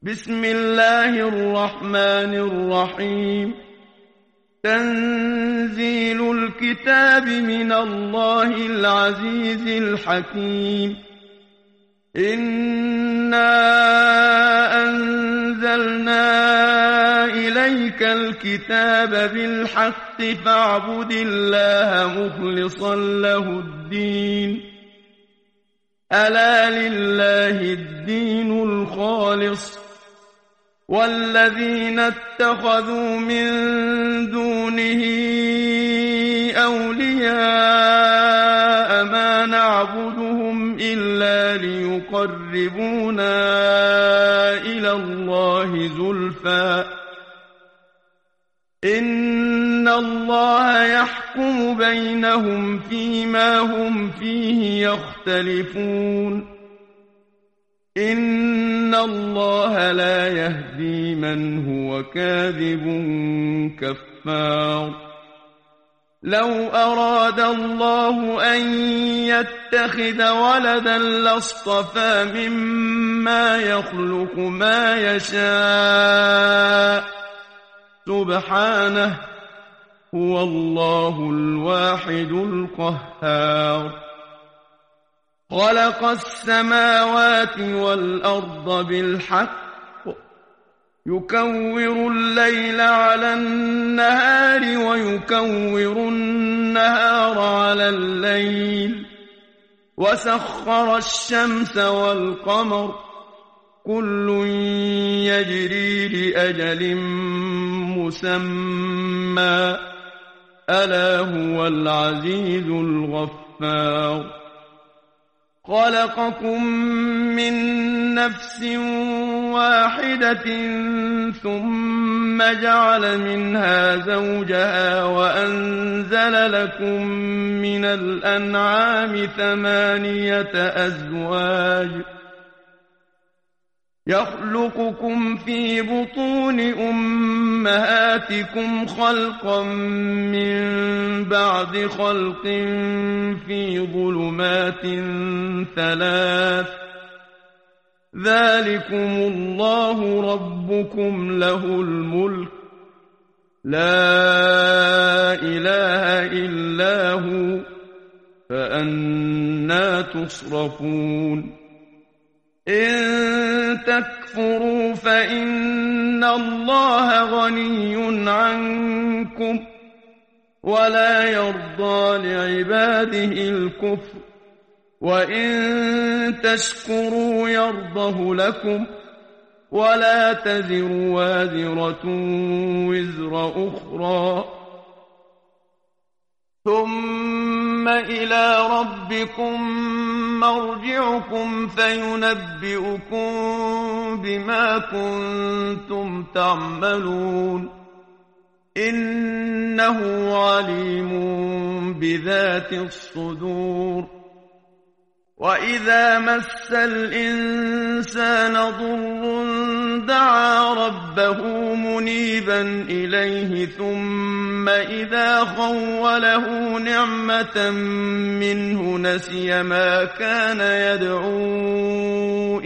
بسم الله الرحمن الرحيم. تنزيل الكتاب من الله العزيز الحكيم. إنا أنزلنا إليك الكتاب بالحق فاعبد الله مخلصا له الدين. ألا لله الدين الخالص والذين اتخذوا من دونه أولياء ما نعبدهم إلا ليقربونا إلى الله زلفى إن الله يحكم بينهم فيما هم فيه يختلفون. إن الله لا يهدي من هو كاذب كفار. لو أراد الله أن يتخذ ولدا لاصطفى مما يخلق ما يشاء سبحانه هو الله الواحد القهار. خلق السماوات والأرض بالحق يكور الليل على النهار ويكور النهار على الليل وسخر الشمس والقمر كل يجري لأجل مسمى ألا هو العزيز الغفار. خلقكم من نفس واحدة ثم جعل منها زوجها وأنزل لكم من الأنعام 8 أزواج يخلقكم في بطون أمهاتكم خلقا من بعد خلق في ظلمات 3 ذلكم الله ربكم له الملك لا إله إلا هو فأنى تصرفون. إن تكفروا فإن الله غني عنكم ولا يرضى لعباده الكفر وإن تشكروا يرضه لكم ولا تزر وازرة وزر أخرى ثم إلى ربكم مرجعكم فينبئكم بما كنتم تعملون إنه عليم بذات الصدور. وإذا مس الإنسان ضر دعا ربه منيبا إليه ثم إذا خوله نعمة منه نسي ما كان يدعو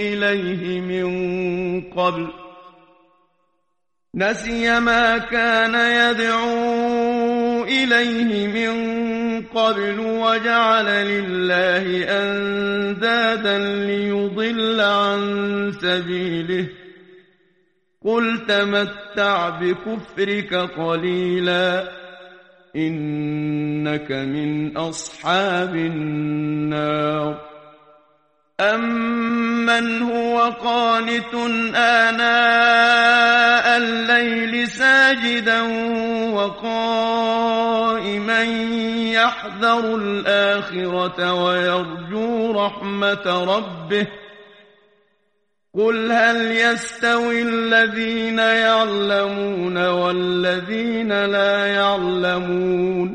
إليه من قبل وجعل لله أندادا ليضل عن سبيله قل تمتع بكفرك قليلا إنك من أصحاب النار. أمن هو قانت آناء الليل ساجدا وقائما يحذر الآخرة ويرجو رحمة ربه قل هل يستوي الذين يعلمون والذين لا يعلمون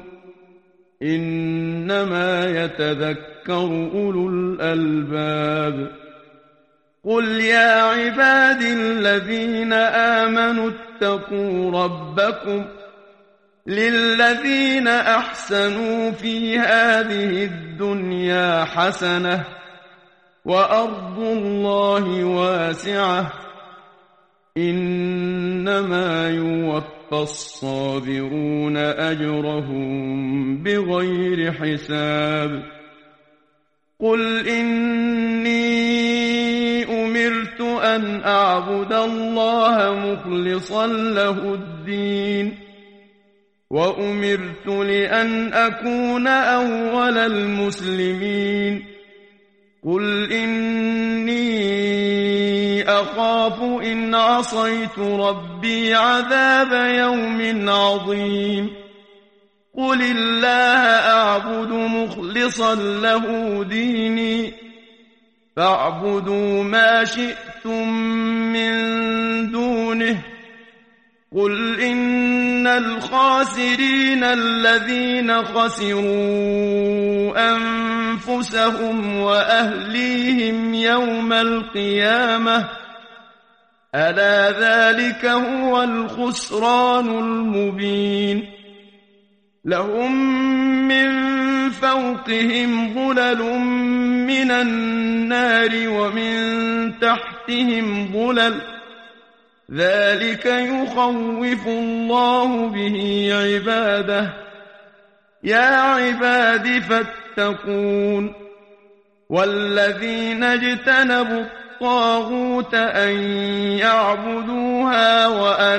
إنما يتذكر أولو الألباب. قل يا عبادي الذين آمنوا اتقوا ربكم للذين أحسنوا في هذه الدنيا حسنة وأرض الله واسعة إنما يوفى الصابرون أجرهم بغير حساب قل إني أمرت أن أعبد الله مخلصا له الدين وأمرت لأن أكون أول المسلمين قل إني أخاف إن عصيت ربي عذاب يوم عظيم قل الله أعبد مخلصا له ديني فاعبدوا ما شئتم من دونه قل إن الخاسرين الذين خسروا أنفسهم وأهليهم يوم القيامة ألا ذلك هو الخسران المبين لهم من فوقهم ظلل من النار ومن تحتهم ظلل ذلك يخوف الله به عباده يا عباد فاتقون والذين اجتنبوا الطاغوت أن يعبدوها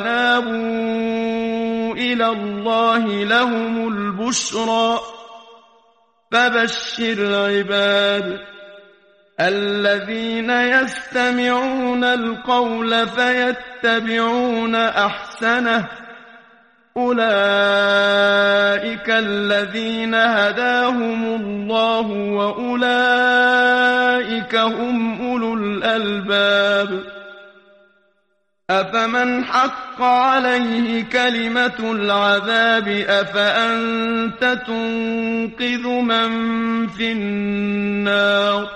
وأنابوا إلى الله لهم البشرى فبشر عباد الذين يستمعون القول فيتبعون أحسنه أولئك الذين هداهم الله وأولئك هم أولو الألباب أفمن حق عليه كلمة العذاب أفأنت تنقذ من في النار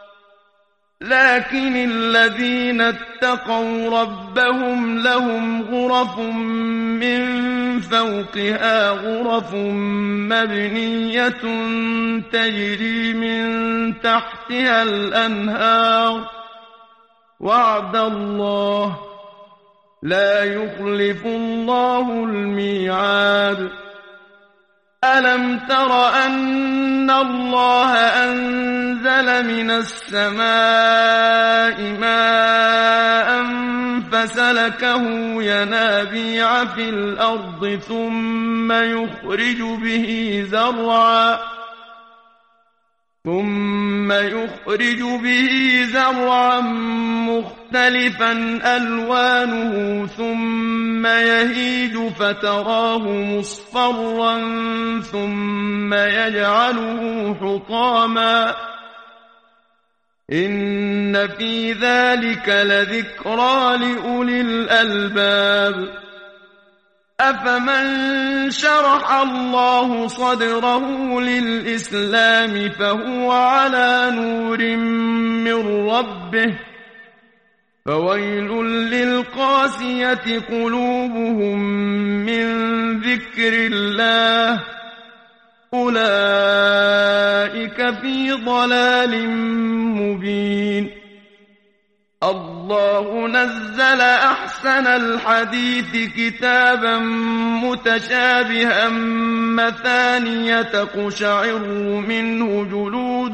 لكن الذين اتقوا ربهم لهم غرف من فوقها غرف مبنية تجري من تحتها الأنهار وعد الله لا يخلف الله الميعاد ألم تر أن الله أنزل من السماء ماء فسلكه ينابيع في الأرض ثم يخرج به زرعا مختلفا ألوانه ثم يهيج فتراه مصفرا ثم يجعله حطاما إن في ذلك لذكرى لأولي الألباب أفمن شرح الله صدره للإسلام فهو على نور من ربه فويل للقاسية قلوبهم من ذكر الله أولئك في ضلال مبين الله نزل أحسن الحديث كتابا متشابها مثانية تقشعر منه جلود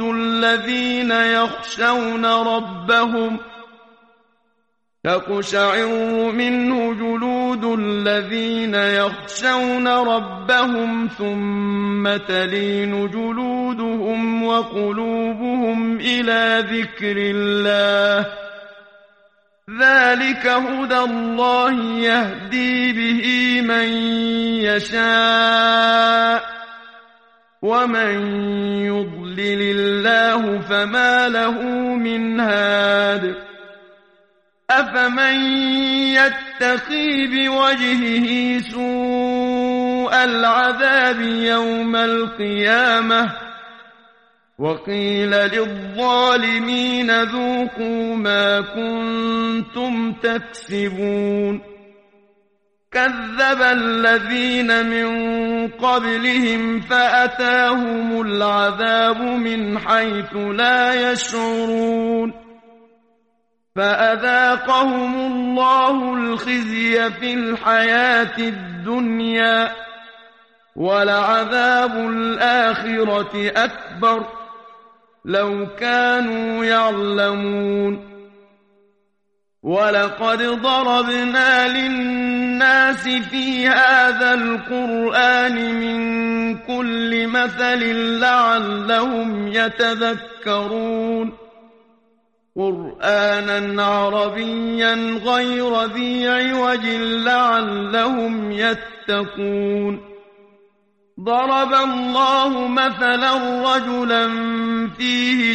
الذين يخشون ربهم ثم تلين جلودهم وقلوبهم إلى ذكر الله ذلك هدى الله يهدي به من يشاء ومن يضلل الله فما له من هاد أفمن يتقي بوجهه سوء العذاب يوم القيامة وقيل للظالمين ذوقوا ما كنتم تكسبون كذب الذين من قبلهم فأتاهم العذاب من حيث لا يشعرون فأذاقهم الله الخزي في الحياة الدنيا ولعذاب الآخرة أكبر لو كانوا يعلمون ولقد ضربنا للناس في هذا القرآن من كل مثل لعلهم يتذكرون قرآنا عربيا غير ذي عوج لعلهم يتقون ضرب الله مثلا رجلا فيه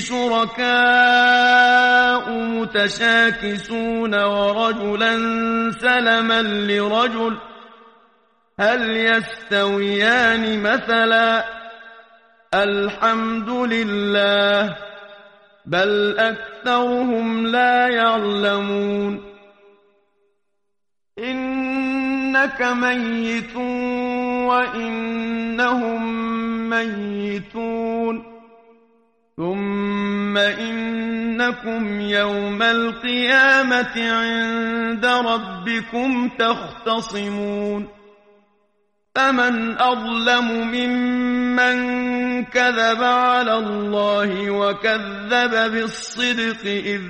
شركاء متشاكسون ورجلا سلما لرجل هل يستويان مثلا الحمد لله بل أكثرهم لا يعلمون إنك ميت وإنهم ميتون ثم إنكم يوم القيامة عند ربكم تختصمون فمن أظلم ممن كذب على الله وكذب بالصدق إذ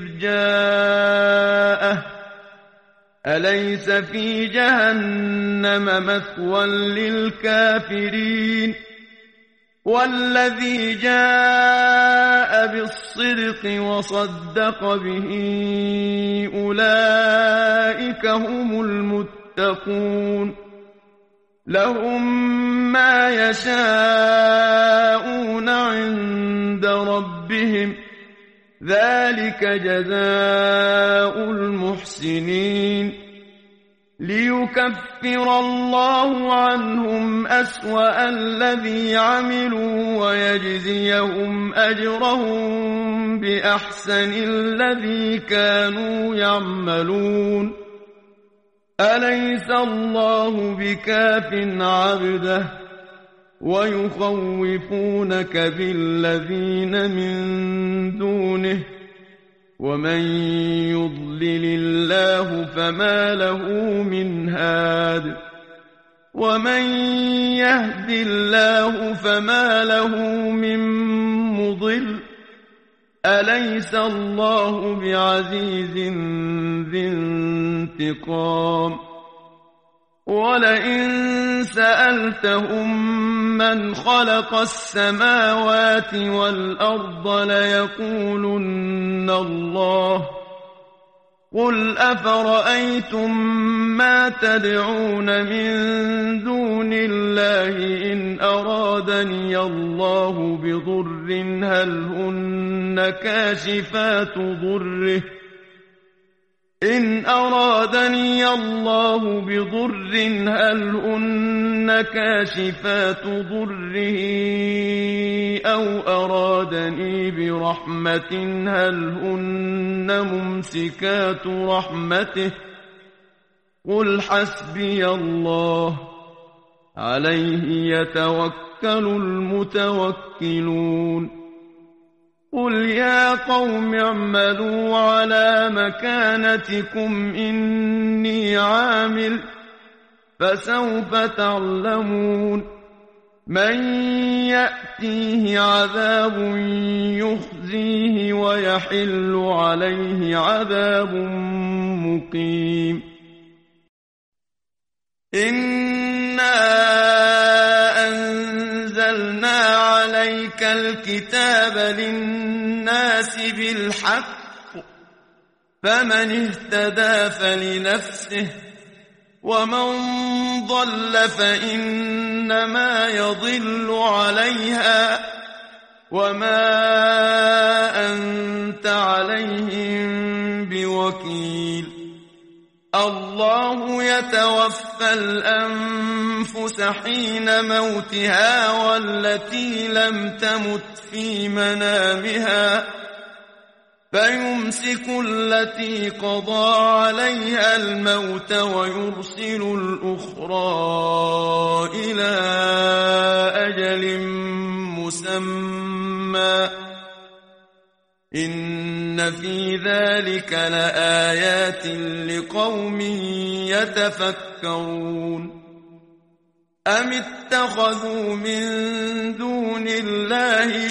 جاءه أليس في جهنم مثوى للكافرين والذي جاء بالصدق وصدق به أولئك هم المتقون لهم ما يشاءون عند ربهم ذلك جزاء المحسنين ليكفر الله عنهم أسوأ الذي عملوا ويجزيهم أجرهم بأحسن الذي كانوا يعملون أليس الله بكاف عبده ويخوفونك بالذين من دونه ومن يضلل الله فما له من هاد ومن يهد الله فما له من مضل أليس الله بعزيز ذي انتقام ولئن سألتهم من خلق السماوات والأرض ليقولن الله قل أفرأيتم ما تدعون من دون الله إن أرادني الله بضر هل هن كاشفات ضره إن أرادني الله بضر هل هن كاشفات ضره أو أرادني برحمة هل هن ممسكات رحمته قل حسبي الله عليه يتوكل المتوكلون قل يا قوم اعملوا على مكانتكم إني عامل فسوف تعلمون من يأتيه عذاب يخزيه ويحل عليه عذاب مقيم إنا أنزلنا عليك الكتاب للناس بالحق فمن اهتدى فلنفسه ومن ضل فإنما يضل عليها وما أنت عليهم بوكيل الله يتوفى الأنفس حين موتها والتي لم تمت في منامها فيمسك التي قضى عليها الموت ويرسل الأخرى إلى أجل مسمى إن في ذلك لآيات لقوم يتفكرون أم اتخذوا من دون الله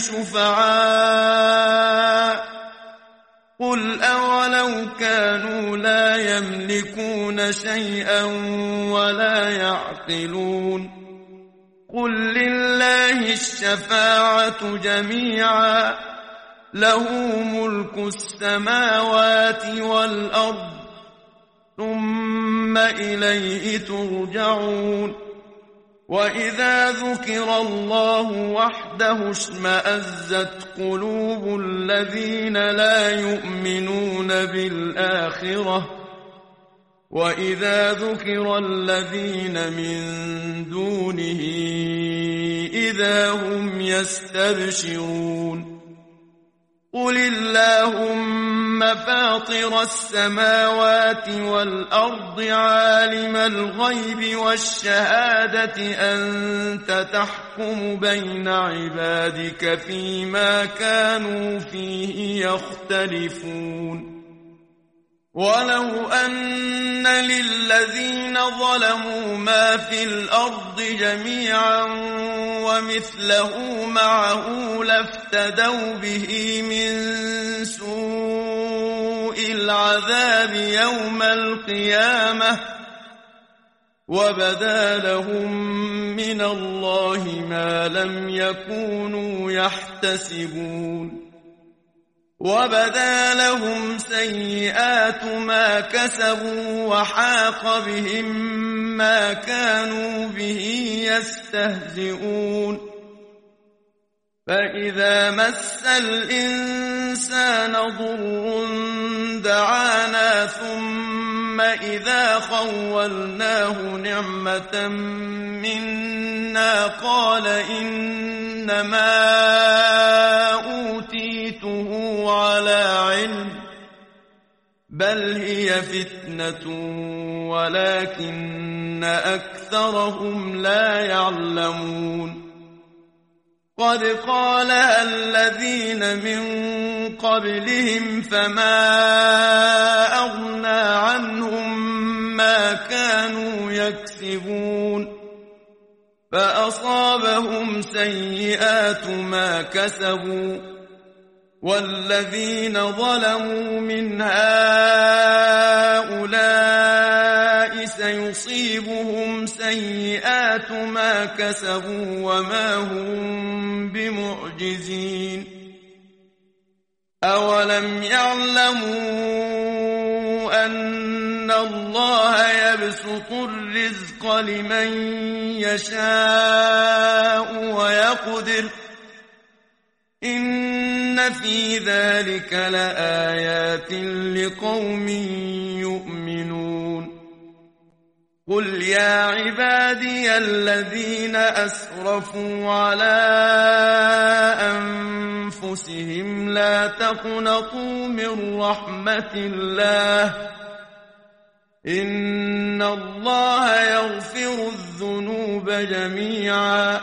شفعاء قل أولو كانوا لا يملكون شيئا ولا يعقلون قل لله الشفاعة جميعا له ملك السماوات والأرض ثم إليه ترجعون وإذا ذكر الله وحده اشمأزت قلوب الذين لا يؤمنون بالآخرة وإذا ذكر الذين من دونه إذا هم يستبشرون قل اللهم فاطر السماوات والأرض عالم الغيب والشهادة أنت تحكم بين عبادك فيما كانوا فيه يختلفون ولو أن للذين ظلموا ما في الأرض جميعا ومثله معه لافتدوا به من سوء العذاب يوم القيامة وبدا لهم من الله ما لم يكونوا يحتسبون وبدا لهم سيئات ما كسبوا وحاق بهم ما كانوا به يستهزئون فإذا مس الإنسان ضر دعانا ثم إذا خولناه نعمة منا قال إنما أوتيته على علم بل هي فتنة ولكن أكثرهم لا يعلمون قد قالها الذين من قبلهم فما أغنى عنهم ما كانوا يكسبون فأصابهم سيئات ما كسبوا والذين ظلموا من هؤلاء سيصيبهم سيئات ما كسبوا وما هم بمعجزين أولم يعلموا أن الله يبسط الرزق لمن يشاء ويقدر إن في ذلك لآيات لقوم يؤمنون قل يا عبادي الذين أسرفوا على أنفسهم لا تقنطوا من رحمة الله إن الله يغفر الذنوب جميعا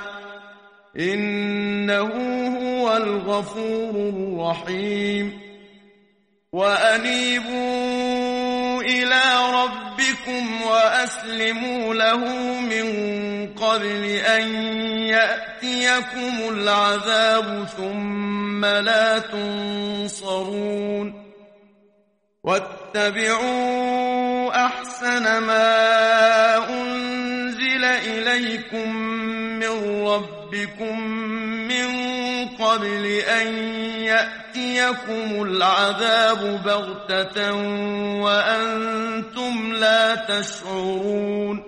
إنه هو الغفور الرحيم وأنيبوا إلى ربكم وأسلموا له من قبل أن يأتيكم العذاب ثم لا تنصرون واتبعوا أحسن ما أنزل إليكم من ربكم من قبل أن يأتيكم العذاب بغتة وأنتم لا تشعرون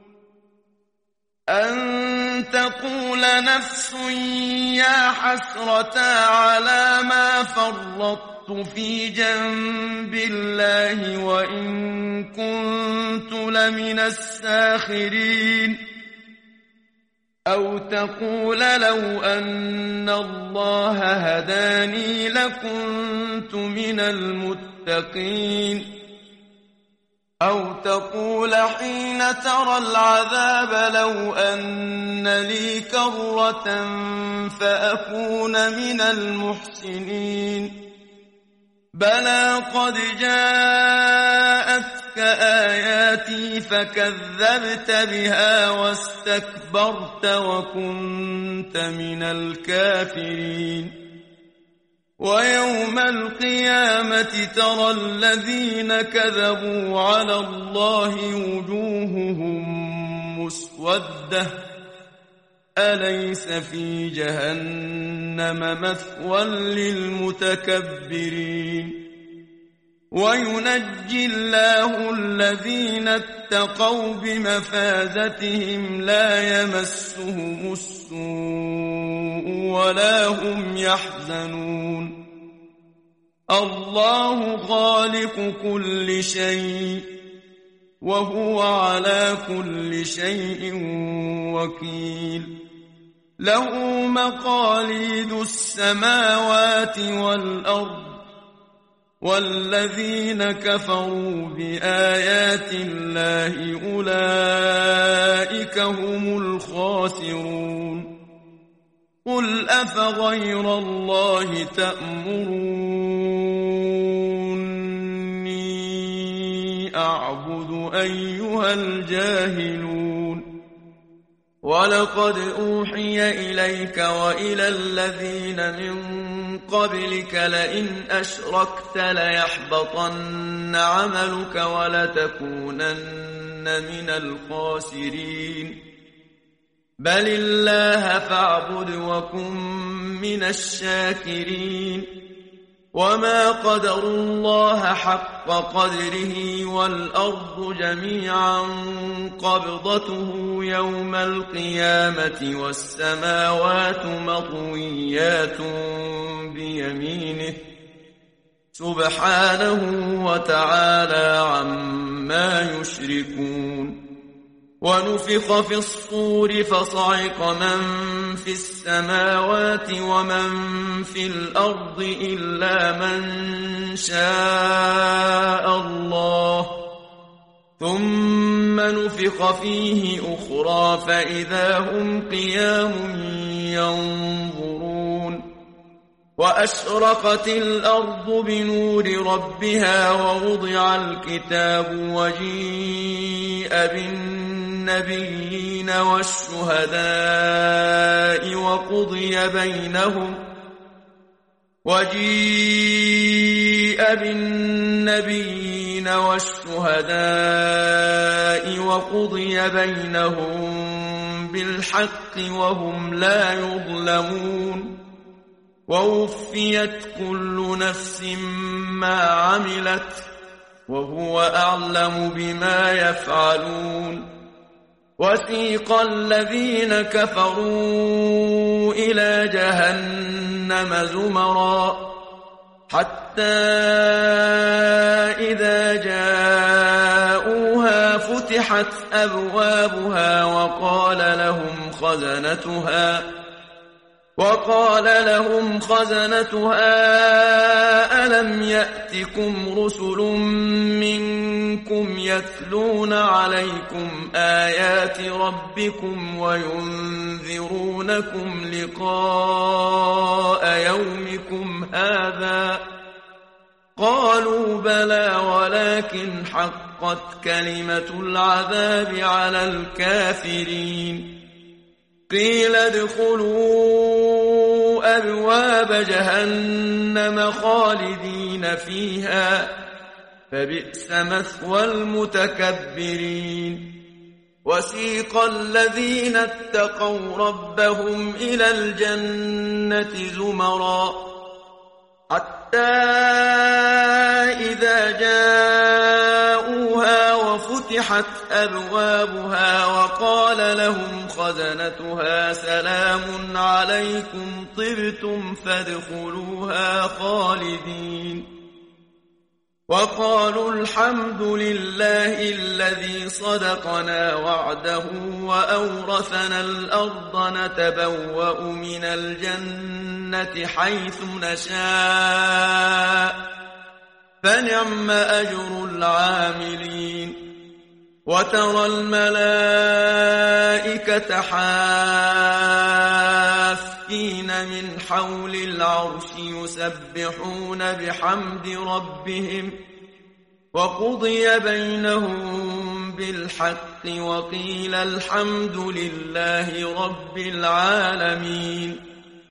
أن تقول نفس يا حسرة على ما فرطت في جنب الله وإن كنت لمن الساخرين أو تقول لو أن الله هداني لكنت من المتقين أو تقول حين ترى العذاب لو أن لي كرة فأكون من المحسنين بلى قد جاءتك آياتي فكذبت بها واستكبرت وكنت من الكافرين ويوم القيامة ترى الذين كذبوا على الله وجوههم مسودة أليس في جهنم مثوى للمتكبرين وينجي الله الذين اتقوا بمفازتهم لا يمسهم السوء ولا هم يحزنون الله خالق كل شيء وهو على كل شيء وكيل له مقاليد السماوات والأرض والذين كفروا بآيات الله أولئك هم الخاسرون قل أفغير الله تأمروني أعبد أيها الجاهلون ولقد أوحي إليك وإلى الذين من قبلك لئن أشركت ليحبطن عملك ولتكونن من الخاسرين بل الله فاعبد وكن من الشاكرين وما قدروا الله حق قدره والأرض جميعا قبضته يوم القيامة والسماوات مطويات بيمينه سبحانه وتعالى عما يشركون ونفخ في الصور فصعق من في السماوات ومن في الأرض إلا من شاء الله ثم نفخ فيه أخرى فإذا هم قيام ينظرون وأشرقت الأرض بنور ربها ووضع الكتاب وجيء بالنبيين والشهداء وقضي بينهم بالحق وهم لا يظلمون ووفيت كل نفس ما عملت وهو أعلم بما يفعلون وسيق الذين كفروا إلى جهنم زمرا حتى إذا جاءوها فتحت أبوابها وقال لهم خزنتها ألم يأتكم رسل منكم يتلون عليكم آيات ربكم وينذرونكم لقاء يومكم هذا قالوا بلى ولكن حقت كلمة العذاب على الكافرين قيل ادخلوا أبواب جهنم خالدين فيها فبئس مثوى المتكبرين وسيق الذين اتقوا ربهم إلى الجنة زمرا حتى إذا جاءوها وفتحت أبوابها وقال لهم خزنتها سلام عليكم طبتم فادخلوها خالدين وقالوا الحمد لله الذي صدقنا وعده وأورثنا الأرض نتبوأ من الجنة حيث نشاء فنعم أجر العاملين وترى الملائكة حافين والملائكين من حول العرش يسبحون بحمد ربهم وقضي بينهم بالحق وقيل الحمد لله رب العالمين.